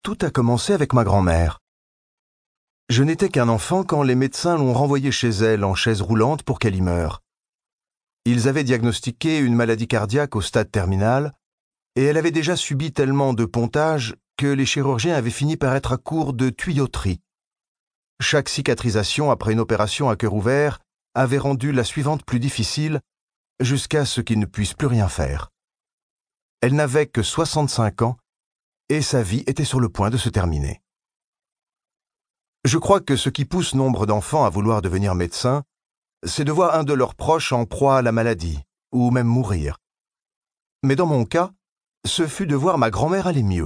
tout a commencé avec ma grand-mère. Je n'étais qu'un enfant quand les médecins l'ont renvoyée chez elle en chaise roulante pour qu'elle y meure. Ils avaient diagnostiqué une maladie cardiaque au stade terminal et elle avait déjà subi tellement de pontage que les chirurgiens avaient fini par être à court de tuyauterie. Chaque cicatrisation après une opération à cœur ouvert avait rendu la suivante plus difficile jusqu'à ce qu'ils ne puissent plus rien faire. Elle n'avait que 65 ans et sa vie était sur le point de se terminer. Je crois que ce qui pousse nombre d'enfants à vouloir devenir médecin, c'est de voir un de leurs proches en proie à la maladie, ou même mourir. Mais dans mon cas, ce fut de voir ma grand-mère aller mieux.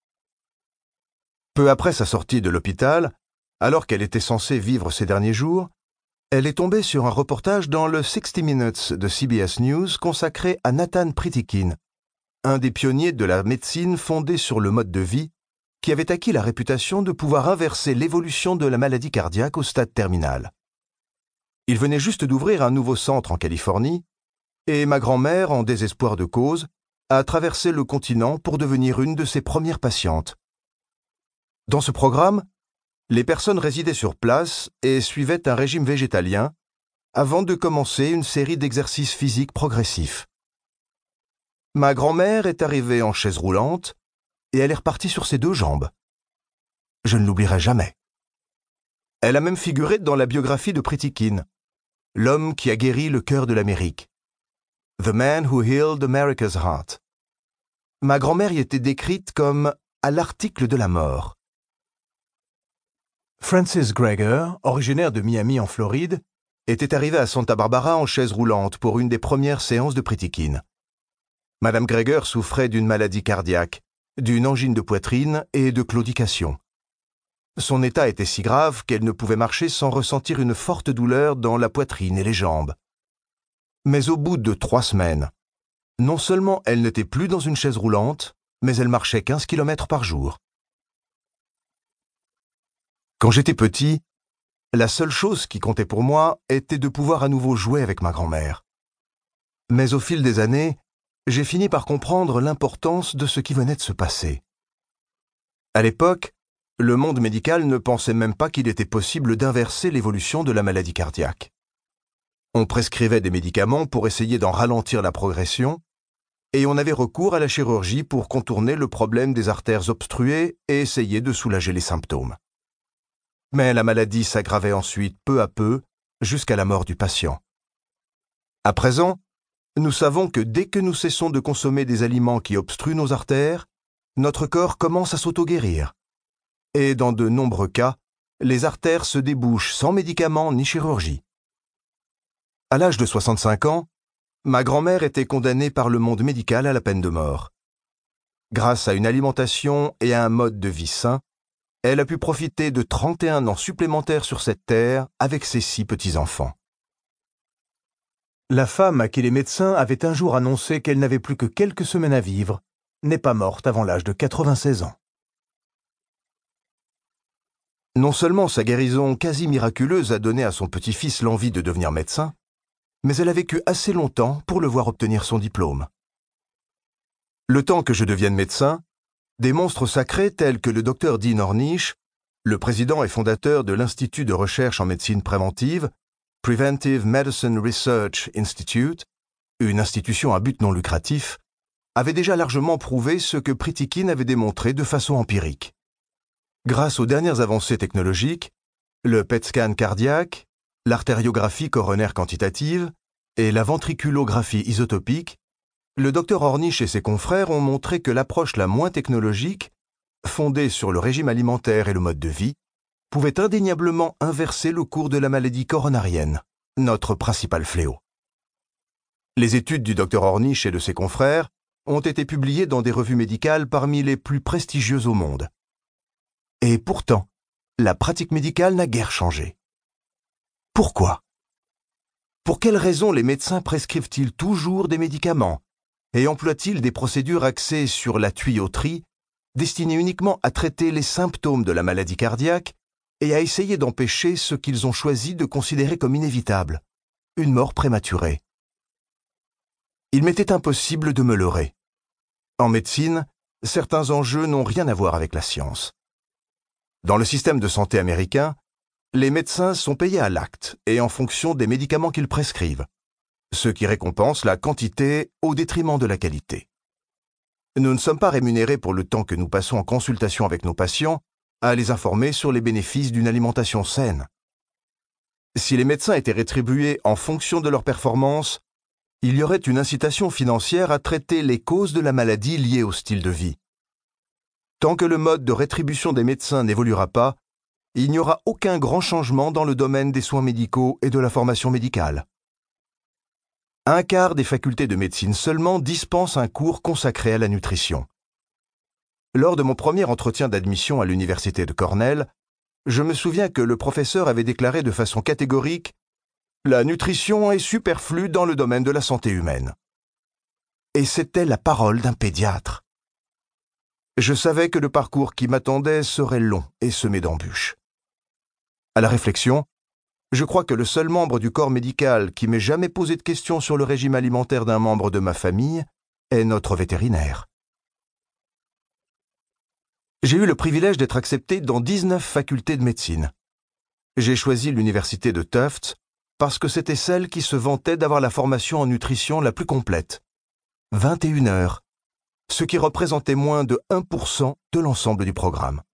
Peu après sa sortie de l'hôpital, alors qu'elle était censée vivre ses derniers jours, elle est tombée sur un reportage dans le 60 Minutes de CBS News consacré à Nathan Pritikin, un des pionniers de la médecine fondée sur le mode de vie, qui avait acquis la réputation de pouvoir inverser l'évolution de la maladie cardiaque au stade terminal. Il venait juste d'ouvrir un nouveau centre en Californie, et ma grand-mère, en désespoir de cause, a traversé le continent pour devenir une de ses premières patientes. Dans ce programme, les personnes résidaient sur place et suivaient un régime végétalien avant de commencer une série d'exercices physiques progressifs. Ma grand-mère est arrivée en chaise roulante et elle est repartie sur ses 2 jambes. Je ne l'oublierai jamais. Elle a même figuré dans la biographie de Pritikin, l'homme qui a guéri le cœur de l'Amérique. The Man Who Healed America's Heart. Ma grand-mère y était décrite comme à l'article de la mort. Frances Greger, originaire de Miami en Floride, était arrivée à Santa Barbara en chaise roulante pour une des premières séances de Pritikin. Madame Greger souffrait d'une maladie cardiaque, d'une angine de poitrine et de claudication. Son état était si grave qu'elle ne pouvait marcher sans ressentir une forte douleur dans la poitrine et les jambes. Mais au bout de 3 semaines, non seulement elle n'était plus dans une chaise roulante, mais elle marchait 15 km par jour. Quand j'étais petit, la seule chose qui comptait pour moi était de pouvoir à nouveau jouer avec ma grand-mère. Mais au fil des années, j'ai fini par comprendre l'importance de ce qui venait de se passer. À l'époque, le monde médical ne pensait même pas qu'il était possible d'inverser l'évolution de la maladie cardiaque. On prescrivait des médicaments pour essayer d'en ralentir la progression, et on avait recours à la chirurgie pour contourner le problème des artères obstruées et essayer de soulager les symptômes. Mais la maladie s'aggravait ensuite peu à peu, jusqu'à la mort du patient. À présent, nous savons que dès que nous cessons de consommer des aliments qui obstruent nos artères, notre corps commence à s'auto-guérir. Et dans de nombreux cas, les artères se débouchent sans médicaments ni chirurgie. À l'âge de 65 ans, ma grand-mère était condamnée par le monde médical à la peine de mort. Grâce à une alimentation et à un mode de vie sain, elle a pu profiter de 31 ans supplémentaires sur cette terre avec ses 6 petits-enfants. La femme à qui les médecins avaient un jour annoncé qu'elle n'avait plus que quelques semaines à vivre n'est pas morte avant l'âge de 96 ans. Non seulement sa guérison quasi miraculeuse a donné à son petit-fils l'envie de devenir médecin, mais elle a vécu assez longtemps pour le voir obtenir son diplôme. Le temps que je devienne médecin, des monstres sacrés tels que le Dr Dean Ornish, le président et fondateur de l'Institut de recherche en médecine préventive, Preventive Medicine Research Institute, une institution à but non lucratif, avaient déjà largement prouvé ce que Pritikin avait démontré de façon empirique. Grâce aux dernières avancées technologiques, le PET scan cardiaque, l'artériographie coronaire quantitative et la ventriculographie isotopique, le Dr Ornish et ses confrères ont montré que l'approche la moins technologique, fondée sur le régime alimentaire et le mode de vie, pouvait indéniablement inverser le cours de la maladie coronarienne, notre principal fléau. Les études du Dr Ornish et de ses confrères ont été publiées dans des revues médicales parmi les plus prestigieuses au monde. Et pourtant, la pratique médicale n'a guère changé. Pourquoi ? Pour quelles raisons les médecins prescrivent-ils toujours des médicaments et emploient-ils des procédures axées sur la tuyauterie, destinées uniquement à traiter les symptômes de la maladie cardiaque et à essayer d'empêcher ce qu'ils ont choisi de considérer comme inévitable, une mort prématurée? Il m'était impossible de me leurrer. En médecine, certains enjeux n'ont rien à voir avec la science. Dans le système de santé américain, les médecins sont payés à l'acte et en fonction des médicaments qu'ils prescrivent, ce qui récompense la quantité au détriment de la qualité. Nous ne sommes pas rémunérés pour le temps que nous passons en consultation avec nos patients à les informer sur les bénéfices d'une alimentation saine. Si les médecins étaient rétribués en fonction de leur performance, il y aurait une incitation financière à traiter les causes de la maladie liées au style de vie. Tant que le mode de rétribution des médecins n'évoluera pas, il n'y aura aucun grand changement dans le domaine des soins médicaux et de la formation médicale. Un quart des facultés de médecine seulement dispensent un cours consacré à la nutrition. Lors de mon premier entretien d'admission à l'université de Cornell, je me souviens que le professeur avait déclaré de façon catégorique « La nutrition est superflue dans le domaine de la santé humaine ». Et c'était la parole d'un pédiatre. Je savais que le parcours qui m'attendait serait long et semé d'embûches. À la réflexion, je crois que le seul membre du corps médical qui m'ait jamais posé de questions sur le régime alimentaire d'un membre de ma famille est notre vétérinaire. J'ai eu le privilège d'être accepté dans 19 facultés de médecine. J'ai choisi l'université de Tufts parce que c'était celle qui se vantait d'avoir la formation en nutrition la plus complète. 21 heures, ce qui représentait moins de 1% de l'ensemble du programme.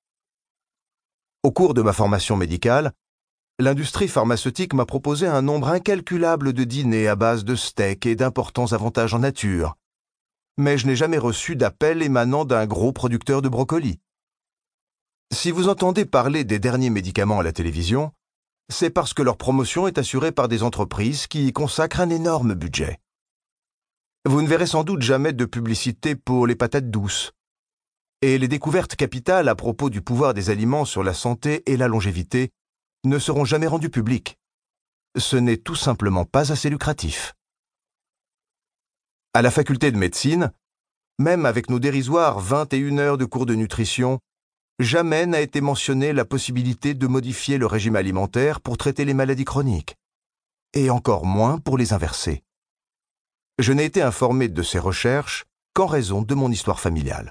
Au cours de ma formation médicale, l'industrie pharmaceutique m'a proposé un nombre incalculable de dîners à base de steaks et d'importants avantages en nature. Mais je n'ai jamais reçu d'appel émanant d'un gros producteur de brocolis. Si vous entendez parler des derniers médicaments à la télévision, c'est parce que leur promotion est assurée par des entreprises qui y consacrent un énorme budget. Vous ne verrez sans doute jamais de publicité pour les patates douces. Et les découvertes capitales à propos du pouvoir des aliments sur la santé et la longévité ne seront jamais rendues publiques. Ce n'est tout simplement pas assez lucratif. À la faculté de médecine, même avec nos dérisoires 21 heures de cours de nutrition, jamais n'a été mentionnée la possibilité de modifier le régime alimentaire pour traiter les maladies chroniques, et encore moins pour les inverser. Je n'ai été informé de ces recherches qu'en raison de mon histoire familiale.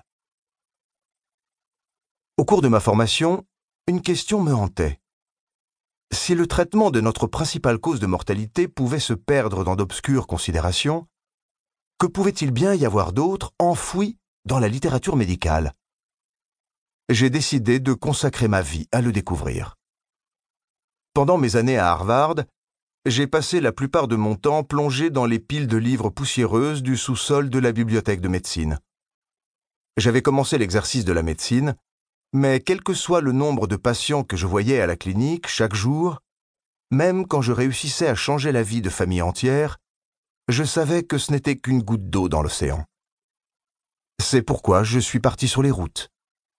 Au cours de ma formation, une question me hantait. Si le traitement de notre principale cause de mortalité pouvait se perdre dans d'obscures considérations, que pouvait-il bien y avoir d'autre enfoui dans la littérature médicale? J'ai décidé de consacrer ma vie à le découvrir. Pendant mes années à Harvard, j'ai passé la plupart de mon temps plongé dans les piles de livres poussiéreuses du sous-sol de la bibliothèque de médecine. J'avais commencé l'exercice de la médecine, mais quel que soit le nombre de patients que je voyais à la clinique chaque jour, même quand je réussissais à changer la vie de familles entières, je savais que ce n'était qu'une goutte d'eau dans l'océan. C'est pourquoi je suis parti sur les routes.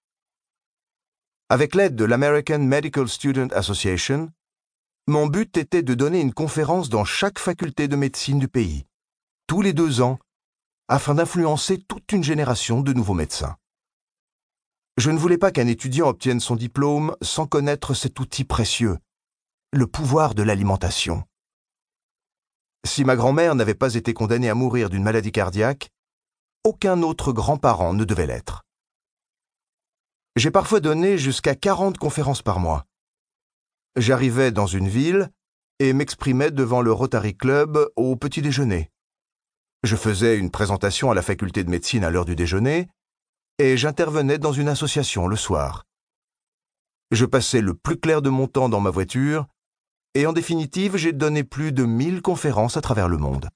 Avec l'aide de l'American Medical Student Association, mon but était de donner une conférence dans chaque faculté de médecine du pays, tous les 2 ans, afin d'influencer toute une génération de nouveaux médecins. Je ne voulais pas qu'un étudiant obtienne son diplôme sans connaître cet outil précieux, le pouvoir de l'alimentation. Si ma grand-mère n'avait pas été condamnée à mourir d'une maladie cardiaque, aucun autre grand-parent ne devait l'être. J'ai parfois donné jusqu'à 40 conférences par mois. J'arrivais dans une ville et m'exprimais devant le Rotary Club au petit déjeuner. Je faisais une présentation à la faculté de médecine à l'heure du déjeuner et j'intervenais dans une association le soir. Je passais le plus clair de mon temps dans ma voiture et en définitive, j'ai donné plus de 1000 conférences à travers le monde.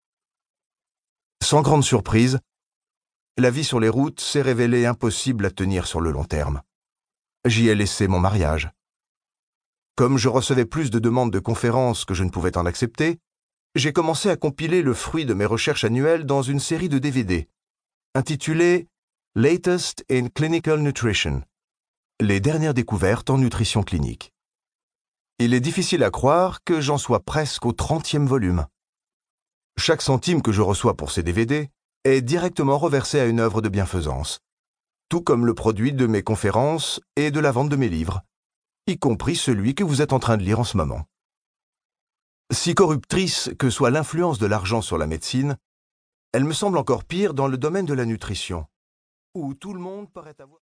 Sans grande surprise, la vie sur les routes s'est révélée impossible à tenir sur le long terme. J'y ai laissé mon mariage. Comme je recevais plus de demandes de conférences que je ne pouvais en accepter, j'ai commencé à compiler le fruit de mes recherches annuelles dans une série de DVD, intitulée « Latest in Clinical Nutrition », les dernières découvertes en nutrition clinique. Il est difficile à croire que j'en sois presque au 30e volume. Chaque centime que je reçois pour ces DVD est directement reversé à une œuvre de bienfaisance, tout comme le produit de mes conférences et de la vente de mes livres, y compris celui que vous êtes en train de lire en ce moment. Si corruptrice que soit l'influence de l'argent sur la médecine, elle me semble encore pire dans le domaine de la nutrition. où tout le monde paraît avoir...